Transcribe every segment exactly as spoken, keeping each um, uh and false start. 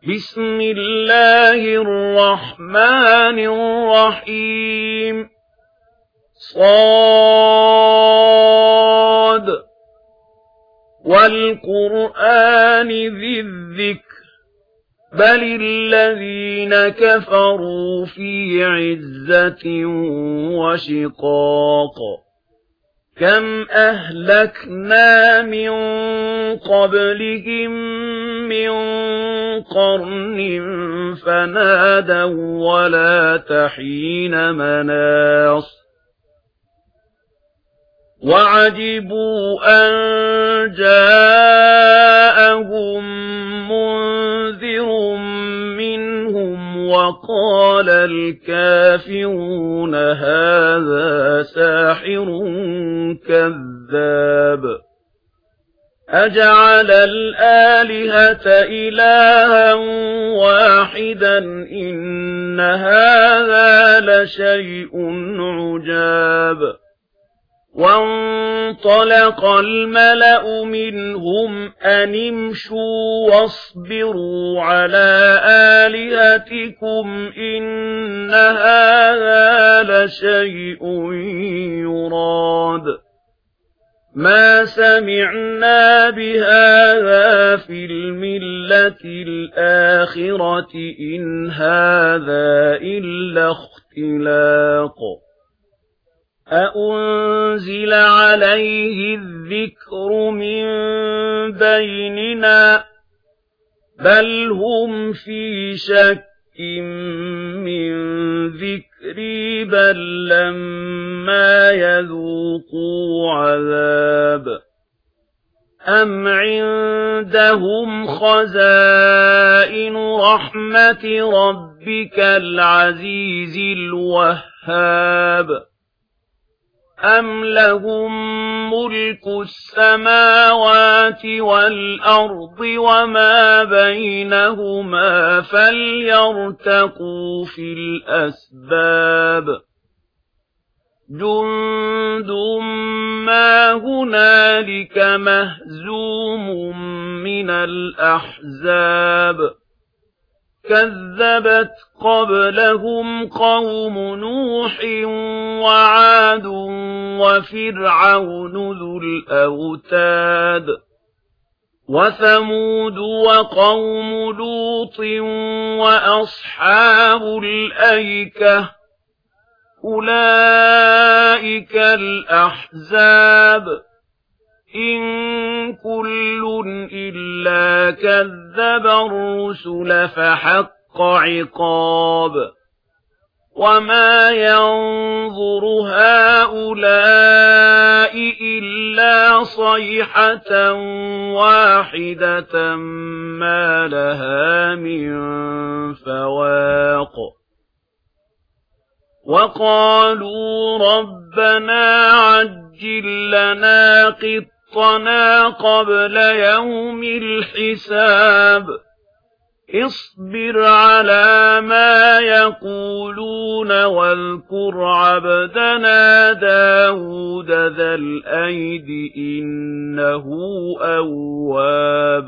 بسم الله الرحمن الرحيم صاد والقرآن ذي الذكر بل الذين كفروا في عزة وشقاق كم أهلكنا من قبلهم من قرن فنادوا ولا تحين مناص وعجبوا أن جاءهم منذر منهم وقال الكافرون هذا ساحر كذاب أجعل الآلهة إلها واحدا إن هذا لشيء عجاب وانطلق الملأ منهم أن امشوا واصبروا على آلهتكم إن هذا لشيء يراد ما سمعنا بهذا في الملة الآخرة إن هذا إلا اختلاق أأنزل عليه الذكر من بيننا بل هم في شك من ذكري بل لما يذوقوا عذاب أم عندهم خزائن رحمة ربك العزيز الوهاب أم لهم ملك السماوات والأرض وما بينهما فليرتقوا في الأسباب جند ما هنالك مهزوم من الأحزاب كذبت قبلهم قوم نوح وعاد وفرعون ذو الأوتاد وثمود وقوم لوط وأصحاب الأيكة أولئك الأحزاب إن كل إلا كذب الرسل فحق عقاب وما ينظر هؤلاء إلا صيحة واحدة ما لها من فواق وقالوا ربنا عجل لنا قطنا قبل يوم الحساب اصبر على ما يقولون واذكر عبدنا داود ذا الأيد إنه أواب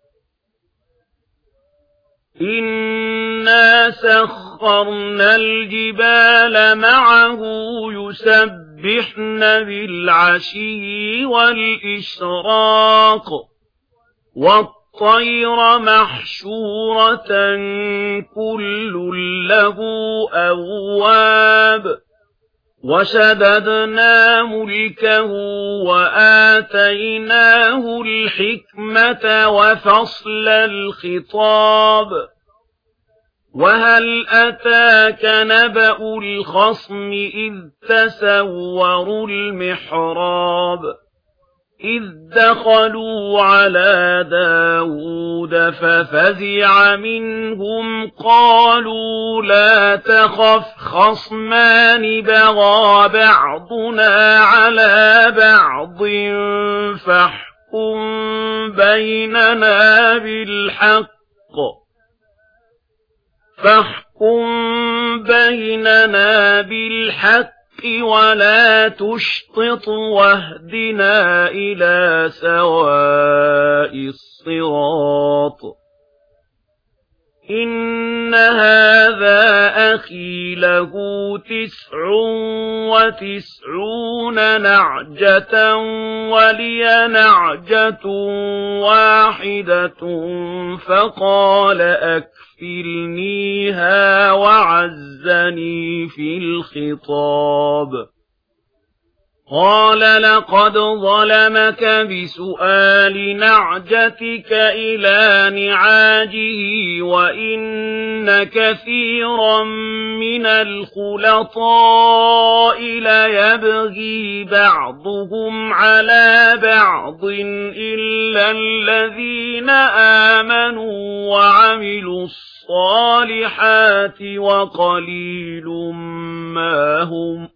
إنا سخرنا الجبال معه يسبحن بالعشي والإشراق والطير محشورة كل له أواب وشددنا ملكه وآتيناه الحكمة وفصل الخطاب وهل أتاك نبأ الخصم إذ تسوروا المحراب إذ دخلوا على داود ففزع منهم قالوا لا تخف خصمان بغى بعضنا على بعض فاحكم بيننا بالحق فاحكم بيننا بالحق ولا تشطط واهدنا إلى سواء الصراط إن هذا أخي له تسع وتسعون نعجة ولي نعجة واحدة فقال أكفلنيها وعزني في الخطاب قال لقد ظلمك بسؤال نعجتك إلى نعاجه وإن كثيرا من الخلطاء ليبغي بعضهم على بعض إلا الذين آمنوا وعملوا الصالحات وقليل ما هم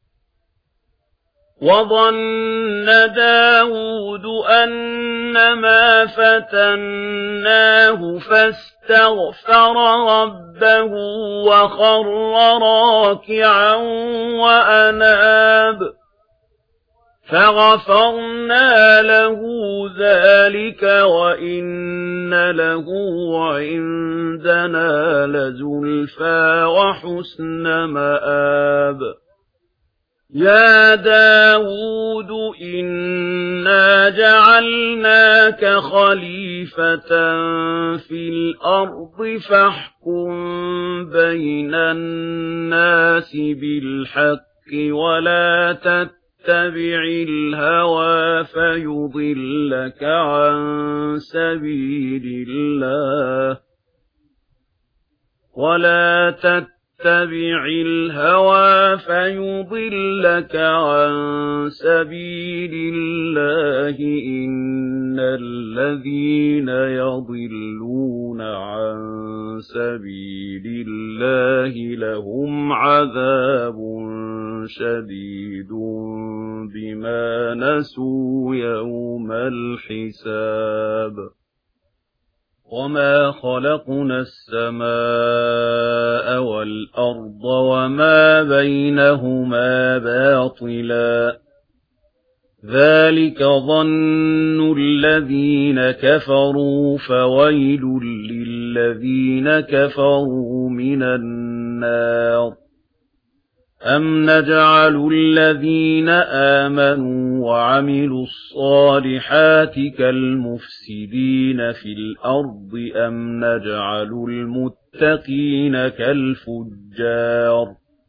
وظن داود أنما فتناه فاستغفر ربه وخر راكعا وأناب فغفرنا له ذلك وإن له عندنا لزلفى وحسن مآب يا داود إنا جعلناك خليفة في الأرض فاحكم بين الناس بالحق ولا تتبع الهوى فيضلك عن سبيل الله ولا تتبع اتبع الهوى فيضلك عن سبيل الله إن الذين يضلون عن سبيل الله لهم عذاب شديد بما نسوا يوم الحساب وما خلقنا السماء والأرض وما بينهما باطلا ذلك ظن الذين كفروا فويل للذين كفروا من النار أم نجعل الذين آمنوا وعملوا الصالحات كالمفسدين في الأرض أم نجعل المتقين كالفجار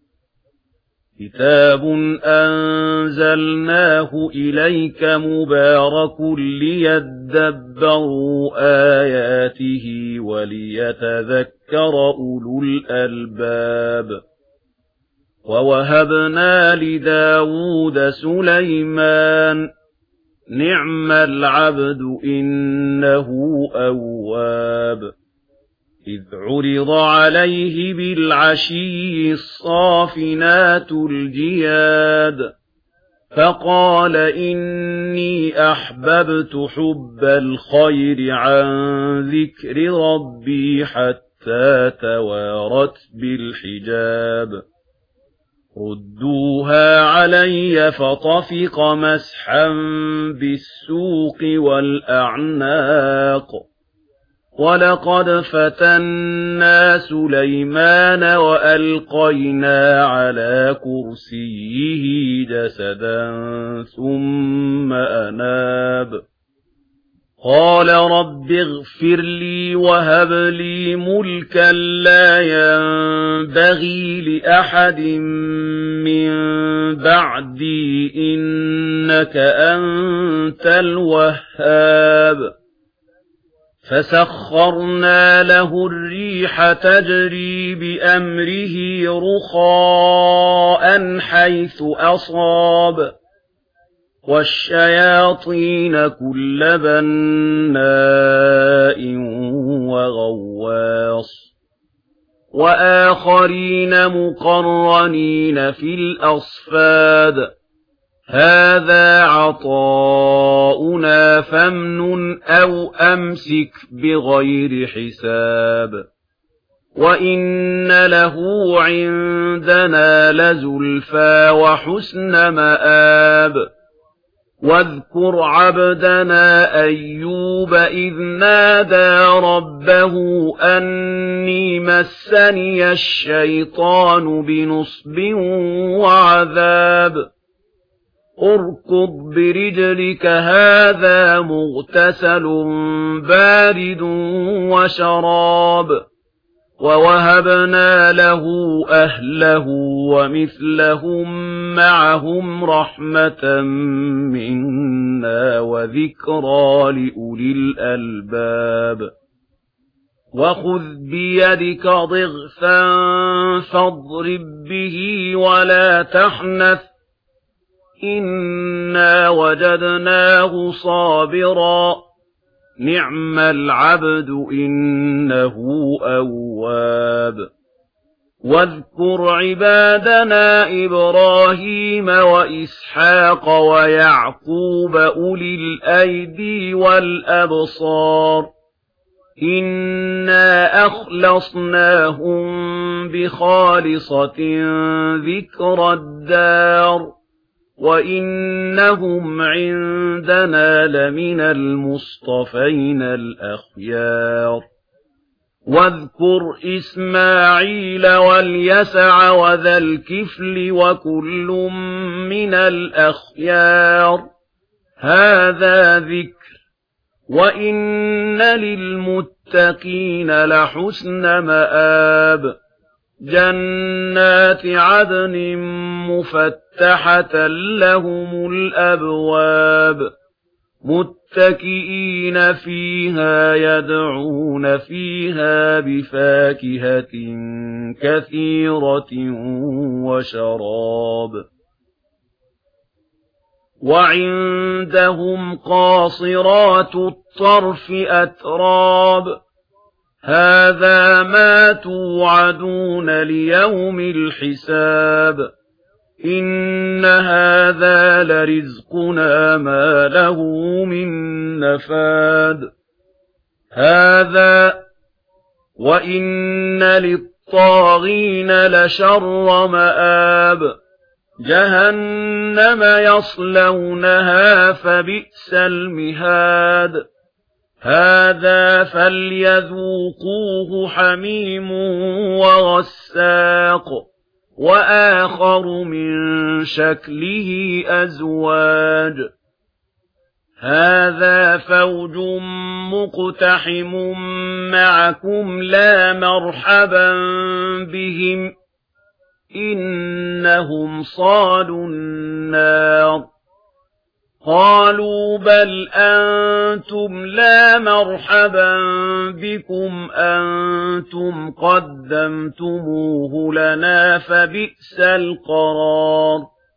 كتاب أنزلناه إليك مبارك ليدبروا آياته وليتذكر أولو الألباب ووهبنا لداود سليمان نعم العبد إنه أواب إذ عرض عليه بالعشي الصافنات الجياد فقال إني أحببت حب الخير عن ذكر ربي حتى توارت بالحجاب ردوها علي فطفق مسحا بالسوق والأعناق ولقد فتنا سليمان وألقينا على كرسيه جسدا ثم أناب قال رب اغفر لي وهب لي ملكا لا ينبغي لأحد من بعدي إنك أنت الوهاب فسخرنا له الريح تجري بأمره رخاء حيث أصاب والشياطين كل بناء وغواص وآخرين مقرنين في الأصفاد هذا عطاؤنا فامنن أو أمسك بغير حساب وإن له عندنا لزلفى وحسن مآب واذكر عبدنا أيوب إذ نادى ربه أني مسني الشيطان بنصب وعذاب اركض برجلك هذا مغتسل بارد وشراب ووهبنا له أهله ومثلهم معهم رحمة منا وذكرى لأولي الألباب وخذ بيدك ضغثا فاضرب به ولا تحنث إنا وجدناه صابرا نعم العبد إنه أواب واذكر عبادنا إبراهيم وإسحاق ويعقوب أولي الأيدي والأبصار إنا أخلصناهم بخالصة ذكر الدار وإنهم عندنا لمن المصطفين الأخيار واذكر إسماعيل واليسع وذا الكفل وكل من الأخيار هذا ذكر وإن للمتقين لحسن مآب جنات عدن مفتحة لهم الأبواب متكئين فيها يدعون فيها بفاكهة كثيرة وشراب وعندهم قاصرات الطرف أتراب هذا ما توعدون ليوم الحساب إن هذا لرزقنا ما له من نفاد هذا وإن للطاغين لشر مآب جهنم يصلونها فبئس المهاد هذا فليذوقوه حميم وغساق وآخر من شكله أزواج هذا فوج مقتحم معكم لا مرحبا بهم إنهم صالوا النار قالوا بل أنتم لا مرحبا بكم أنتم قدمتموه لنا فبئس القرار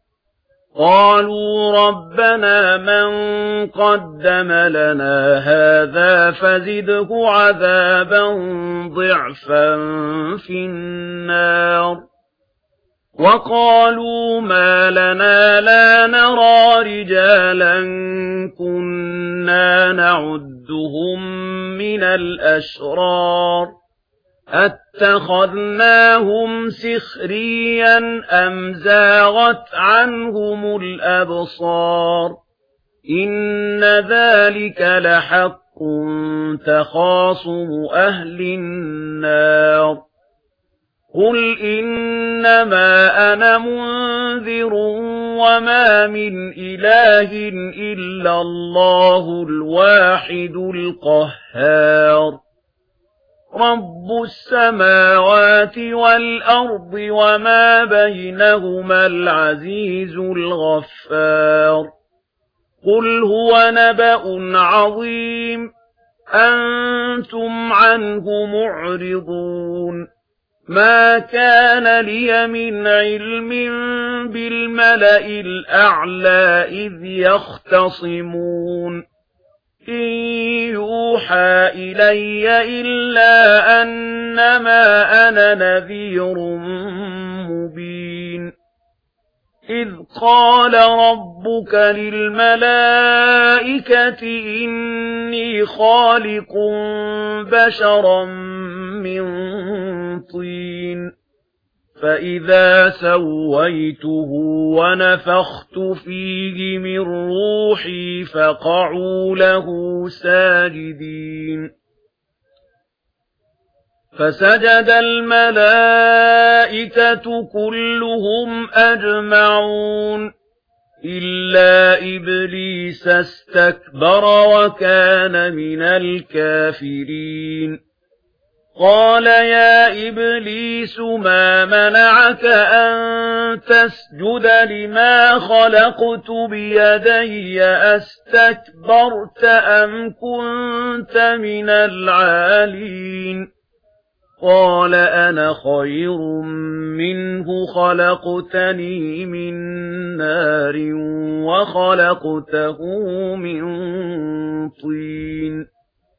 قالوا ربنا من قدم لنا هذا فزده عذابا ضعفا في النار وقالوا ما لنا لا نرى رجالا كنا نعدهم من الأشرار أتخذناهم سخريا أم زاغت عنهم الأبصار إن ذلك لحق تخاصم أهل النار قل إنما أنا منذر وما من إله إلا الله الواحد القهار رب السماوات والأرض وما بينهما العزيز الغفار قل هو نبأ عظيم أنتم عنه معرضون ما كان لي من علم بالملأ الأعلى إذ يختصمون إن يوحى إلي إلا أنما أنا نذير مبين إذ قال ربك للملائكة إني خالق بشرا من طين فإذا سويته ونفخت فيه من روحي فقعوا له ساجدين فسجد الملائكة كلهم أجمعون إلا إبليس استكبر وكان من الكافرين قال يا إبليس ما منعك أن تسجد لما خلقت بيدي أستكبرت أم كنت من العالين قال أنا خير منه خلقتني من نار وخلقته من طين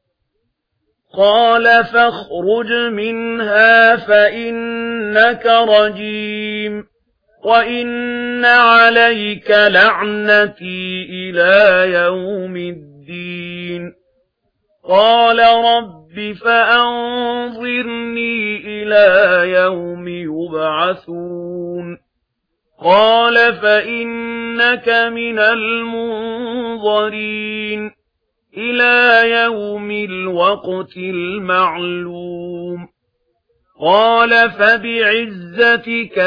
قال فاخرج منها فإنك رجيم وإن عليك لعنتي إلى يوم الدين قال رب فأنظرني إلى يوم يبعثون قال فإنك من المنظرين إلى يوم الوقت المعلوم قال فبعزتك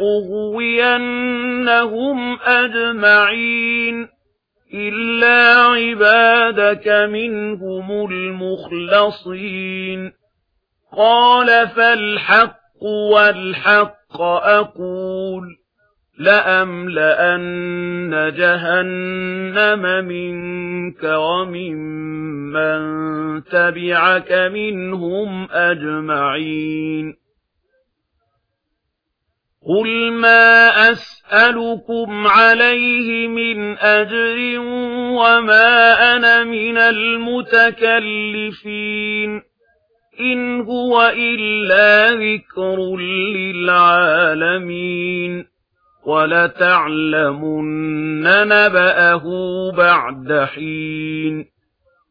لأغوينهم أجمعين إلا عبادك منهم المخلصين قال فالحق والحق أقول لأملأن جهنم منك وممن تبعك منهم أجمعين قل ما أسألكم عليه من أجر وما أنا من المتكلفين إن هو إلا ذكر للعالمين ولتعلمن نبأه بعد حين